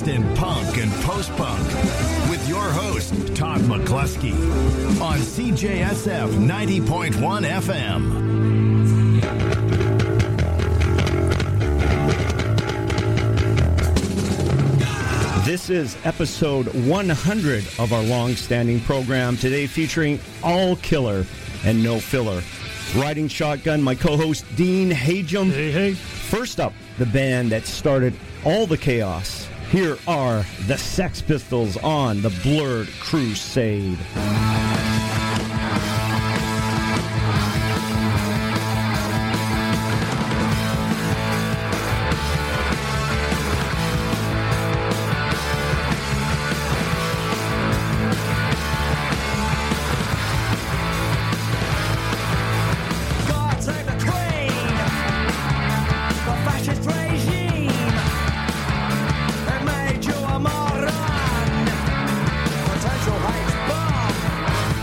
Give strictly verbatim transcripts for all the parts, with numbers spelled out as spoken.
best in punk and post-punk with your host, Todd McCluskey, on C J S F ninety point one F M. This is episode one hundred of our long-standing program, today featuring all killer and no filler. Riding shotgun, my co-host Dean Hajum. Hey, hey. First up, the band that started all the chaos. Here are the Sex Pistols on the Blurred Crusade. Potential hate bomb.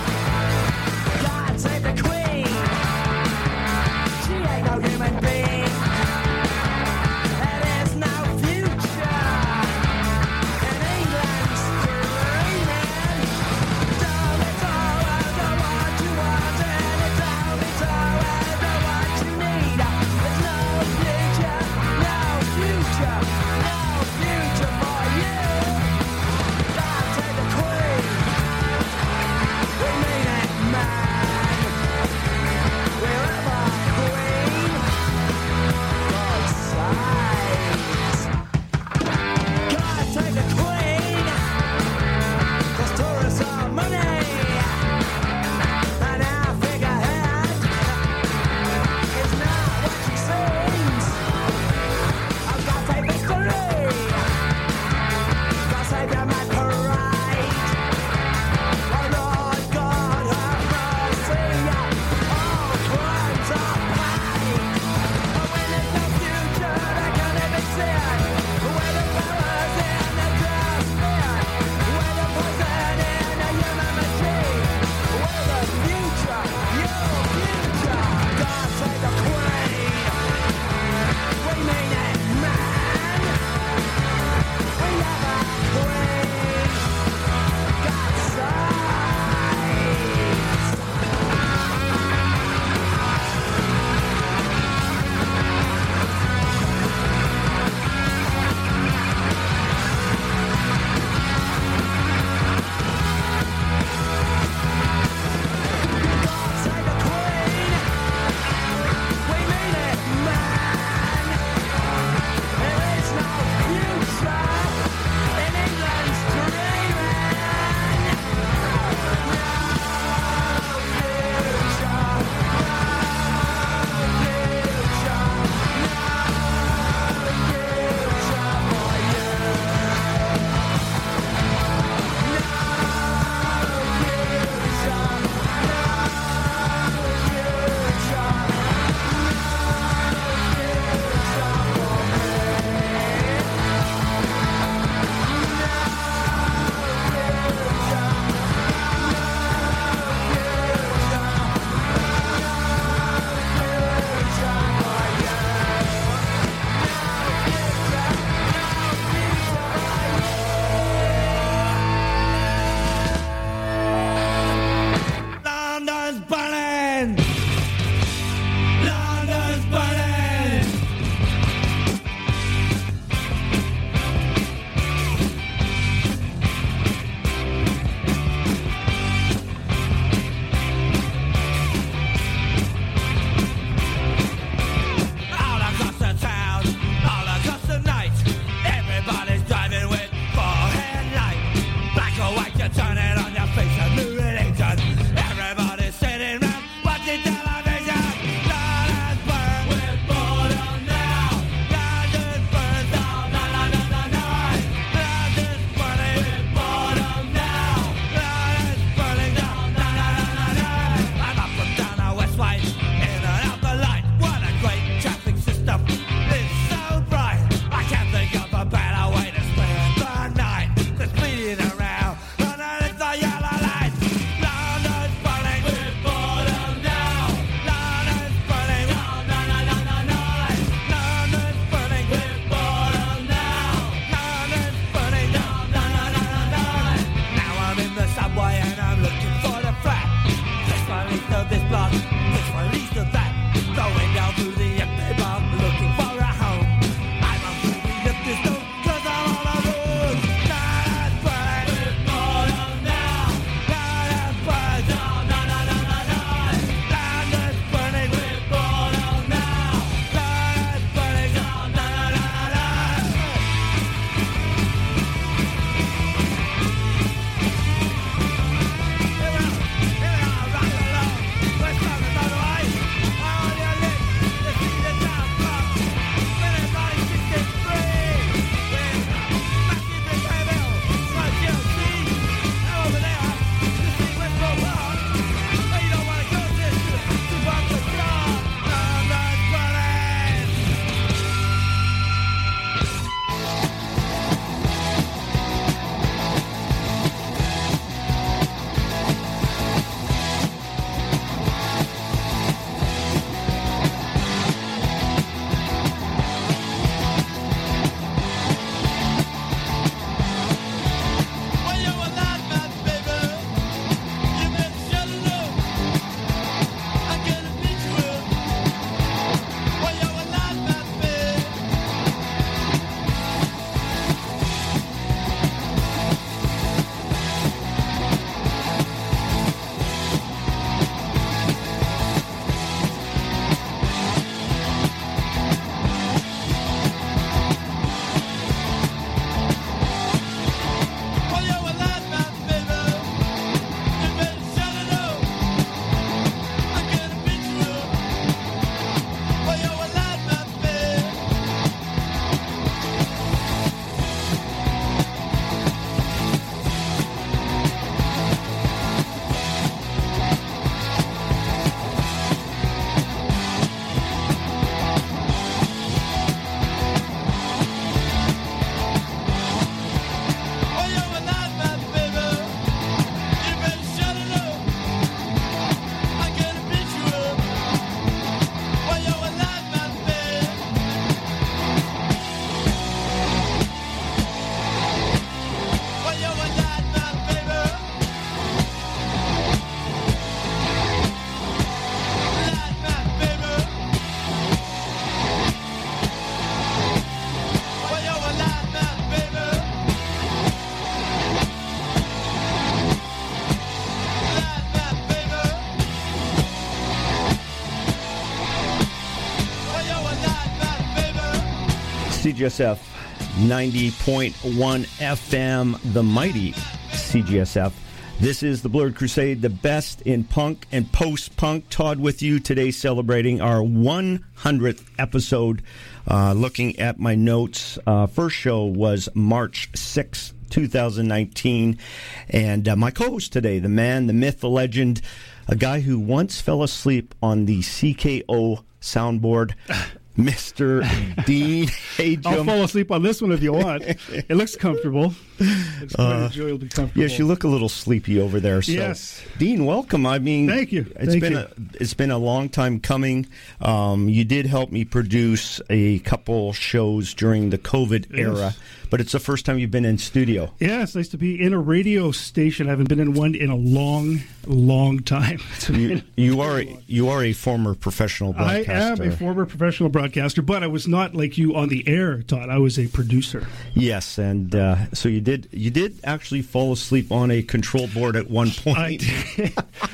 C G S F ninety point one F M, the mighty C G S F. This is the Blurred Crusade, the best in punk and post-punk. Todd with you today, celebrating our one hundredth episode. Uh, looking at my notes, uh, first show was March sixth, twenty nineteen. And uh, my co-host today, the man, the myth, the legend, a guy who once fell asleep on the C K O soundboard, Mister Dean Hagem. I'll fall asleep on this one if you want. It looks comfortable. It's quite uh, enjoyably comfortable. Yes, you look a little sleepy over there. So. Yes. Dean, welcome. I mean, thank you. It's Thank been you. a it's been a long time coming. Um, you did help me produce a couple shows during the COVID Yes. era, but it's the first time you've been in studio. Yeah, it's nice to be in a radio station. I haven't been in one in a long, long time. It's You, been you very are long. you are a former professional I broadcaster. am a former professional broadcaster, but I was not like you on the air, Todd. I was a producer. Yes, and uh, so you did you did actually fall asleep on a control board at one point. I did.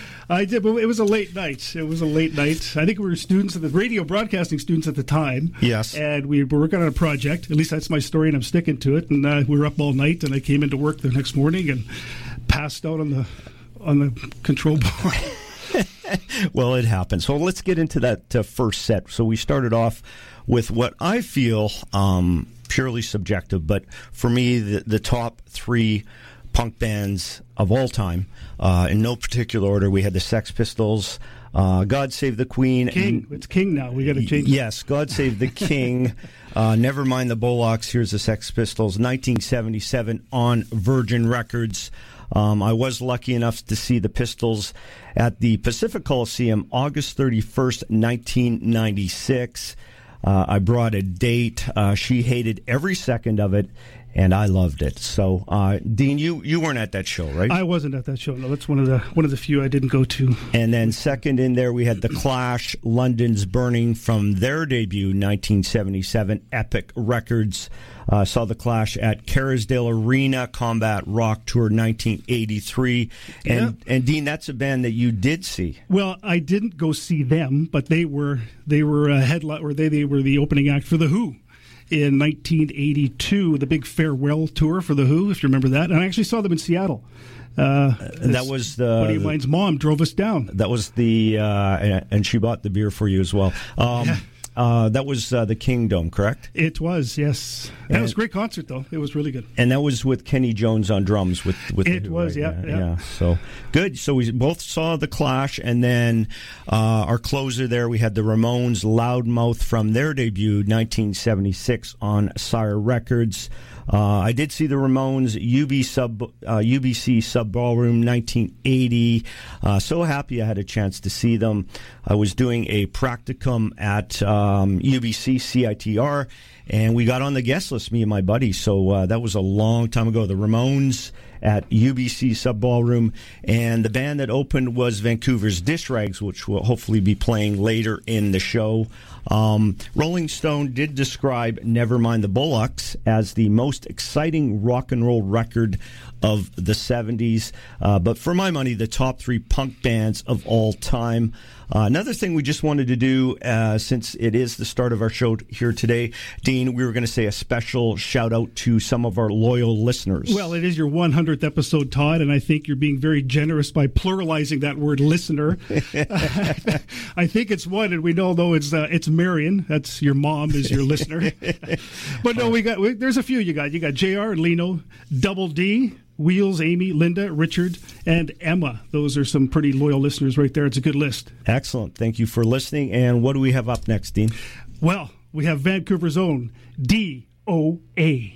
I did, but it was a late night. It was a late night. I think we were students at the radio broadcasting students at the time. Yes. And we were working on a project. At least that's my story, and I'm sticking to it. And uh, we were up all night, and I came into work the next morning and passed out on the on the control board. Well, it happened. So let's get into that uh, first set. So we started off with what I feel um, purely subjective, but for me, the, the top three punk bands of all time, uh, in no particular order. We had the Sex Pistols, uh, God Save the Queen. King. It's King now. We got to change it. Yes, God Save the King. uh, never mind the Bullocks. Here's the Sex Pistols. nineteen seventy-seven on Virgin Records. Um, I was lucky enough to see the Pistols at the Pacific Coliseum August thirty-first, nineteen ninety-six. Uh, I brought a date. Uh, she hated every second of it, and I loved it. So, uh, Dean, you, you weren't at that show, right? I wasn't at that show. No, that's one of the one of the few I didn't go to. And then second in there, we had The Clash, London's Burning, from their debut, nineteen seventy-seven, Epic Records. Uh, saw The Clash at Kerrisdale Arena, Combat Rock Tour, nineteen eighty-three. And, Yeah. and Dean, that's a band that you did see. Well, I didn't go see them, but they were they were a headline, or they they were the opening act for The Who in nineteen eighty-two, the big farewell tour for The Who, if you remember that. And I actually saw them in Seattle. Uh, that was the buddy of mine's mom drove us down. That was the uh, and, and she bought the beer for you as well. Um, Yeah. uh, that was uh, the Kingdom, correct? It was, yes. That And- was a great concert, though. It was really good. And that was with Kenny Jones on drums. With, with It the Who, was, right? yeah, yeah. So good. So we both saw The Clash, and then uh, our closer there, we had the Ramones, Loudmouth, from their debut, nineteen seventy-six, on Sire Records. Uh, I did see the Ramones, U B sub uh, U B C Sub Ballroom, nineteen eighty. Uh, so happy I had a chance to see them. I was doing a practicum at um, U B C C I T R, and we got on the guest list, me and my buddy. So uh, that was a long time ago. The Ramones at U B C Sub Ballroom, and the band that opened was Vancouver's Dish Rags, which will hopefully be playing later in the show. Um, Rolling Stone did describe Nevermind the Bullocks as the most exciting rock and roll record of the seventies, uh, but for my money, the top three punk bands of all time. Uh, another thing we just wanted to do, uh, since it is the start of our show here today, Dean, we were going to say a special shout out to some of our loyal listeners. Well, it is your one hundredth episode, Todd, and I think you're being very generous by pluralizing that word listener. I think it's one, and we know, though, it's uh, it's Marion. That's your mom is your listener. But no, we got we, there's a few you got. You got J R and Lino, Double D, Wheels, Amy, Linda, Richard, and Emma. Those are some pretty loyal listeners right there. It's a good list. Excellent. Thank you for listening. And what do we have up next, Dean? Well, we have Vancouver's own D O A.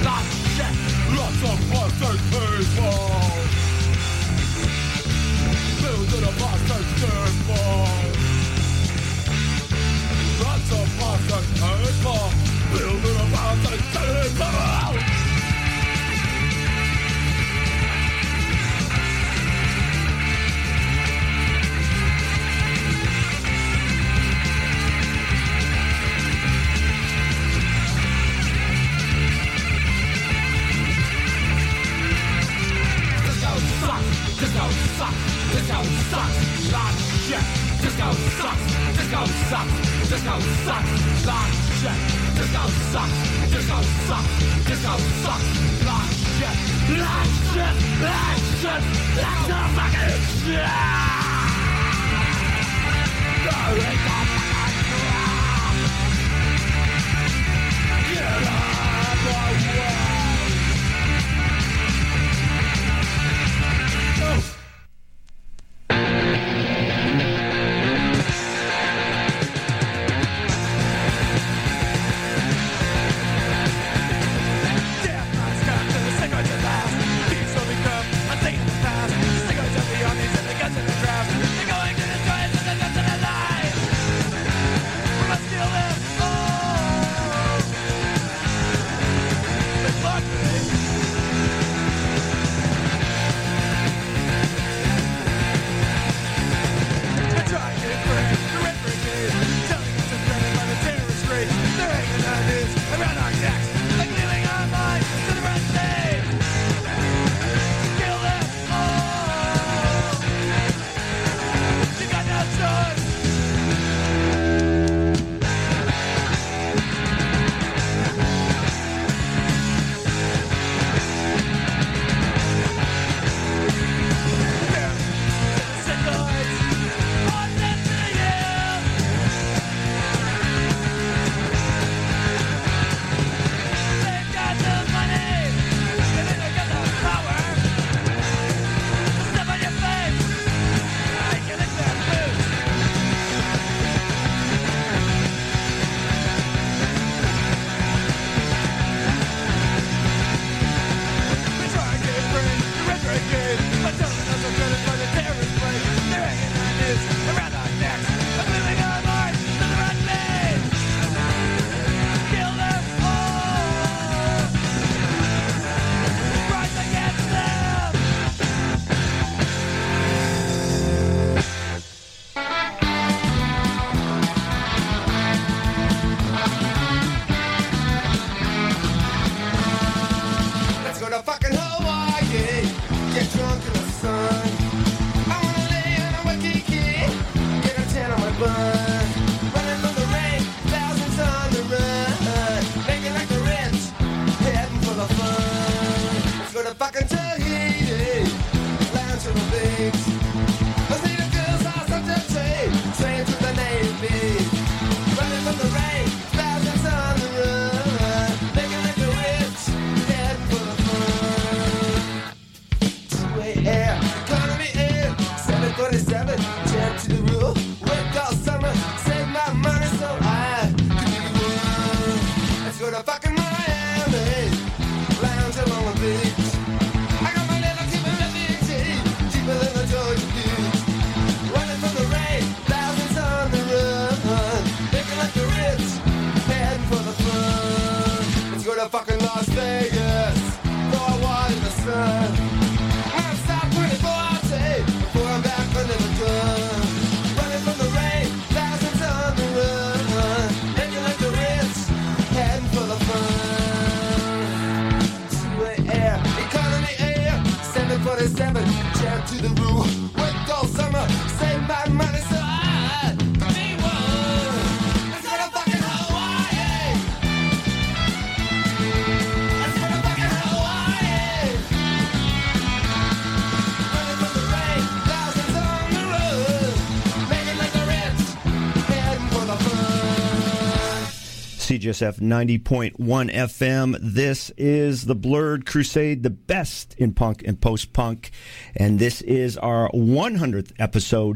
C J S F ninety point one F M. This is the Blurred Crusade, the best in punk and post-punk. And this is our one hundredth episode.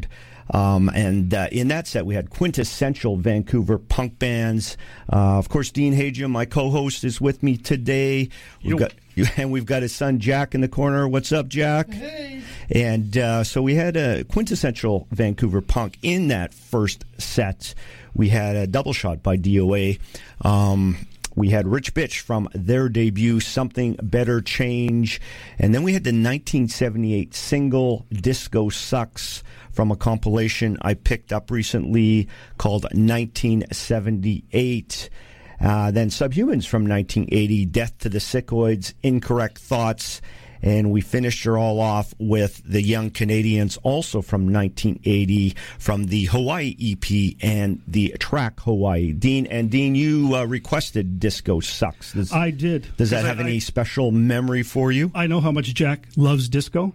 Um, and uh, in that set, we had quintessential Vancouver punk bands. Uh, of course, Dean Hagia, my co-host, is with me today. We've got, and we've got his son, Jack, in the corner. What's up, Jack? Hey. And uh, so we had a quintessential Vancouver punk in that first set. We had a double shot by D O A. Um, we had Rich Bitch from their debut, Something Better Change. And then we had the nineteen seventy-eight single, Disco Sucks, from a compilation I picked up recently called nineteen seventy-eight. Uh, then Subhumans from nineteen eighty, Death to the Sickoids, Incorrect Thoughts. And we finished her all off with the Young Canadians, also from nineteen eighty, from the Hawaii E P and the track Hawaii. Dean, and Dean, you uh, requested Disco Sucks. Does, I did. Does that have I, any I, special memory for you? I know how much Jack loves disco,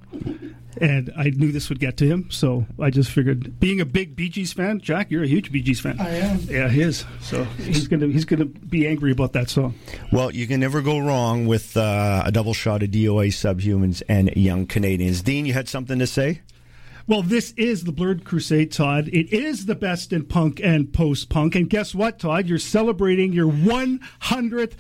and I knew this would get to him, so I just figured, being a big Bee Gees fan, Jack, you're a huge Bee Gees fan. I am. Yeah, he is. So he's gonna he's gonna be angry about that song. Well, you can never go wrong with uh, a double shot of D O A, Subhumans, and Young Canadians. Dean, you had something to say? Well, this is the Blurred Crusade, Todd. It is the best in punk and post-punk. And guess what, Todd? You're celebrating your one hundredth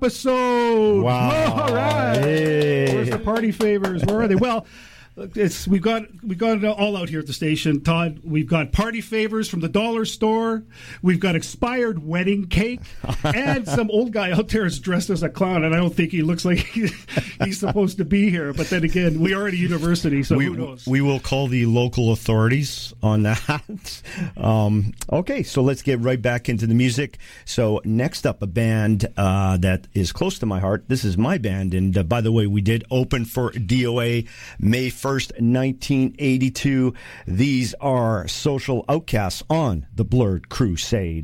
episode. Wow. All right. Hey. Where's the party favors? Where are they? Well, it's we've got we got it all out here at the station, Todd. We've got party favors from the dollar store. We've got expired wedding cake, and some old guy out there is dressed as a clown, and I don't think he looks like he's supposed to be here. But then again, we are at a university, so we, who knows? We will call the local authorities on that. um, okay, so let's get right back into the music. So next up, a band uh, that is close to my heart. This is my band, and uh, by the way, we did open for D O A May first, nineteen eighty-two. These are Social Outcasts on the Blurred Crusade.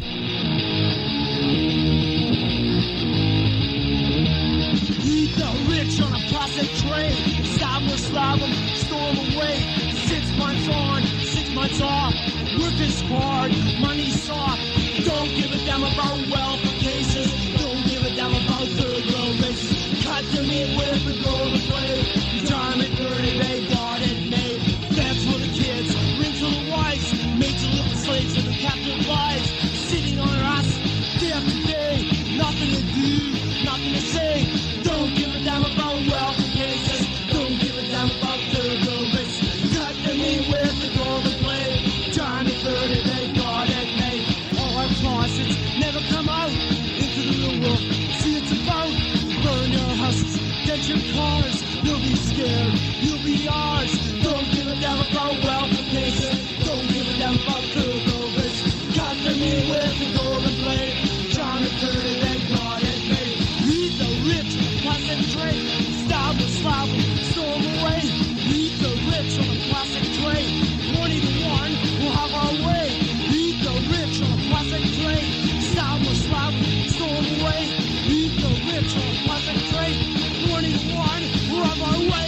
Eat the rich on a plastic tray. Stop or slab them, store them away. Six months on, six months off. Work is hard, money's soft. Don't give a damn about welfare cases. Don't give a damn about third world races. Cut them in with the golden blade. Retirement dirty, they got it made. That's for the kids, rings for the wives. Made to little slaves in the captive lives. Sitting on us, day after day. Nothing to do, nothing to say. Don't give a damn about welfare cases. Don't give a damn about third world races. Cut them in with the golden blade. Retirement dirty, they got it made. All our closets never come out into the real world. See it's about burn your houses, get your cars. You'll be scared, you'll be ours. Don't give a damn about welfare cases. Don't give a damn about third world races. Cut them in with the golden blade. Trying to turn it, they got it made. Eat the rich, concentrate. Stop and slap them, storm away. Eat the rich on a plastic tray. twenty to one, we'll have our way. Eat the rich on a plastic tray. Stop and slap them, storm away. Eat the rich on a plastic tray. twenty to one, we'll have our way.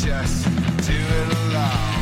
just do it alone.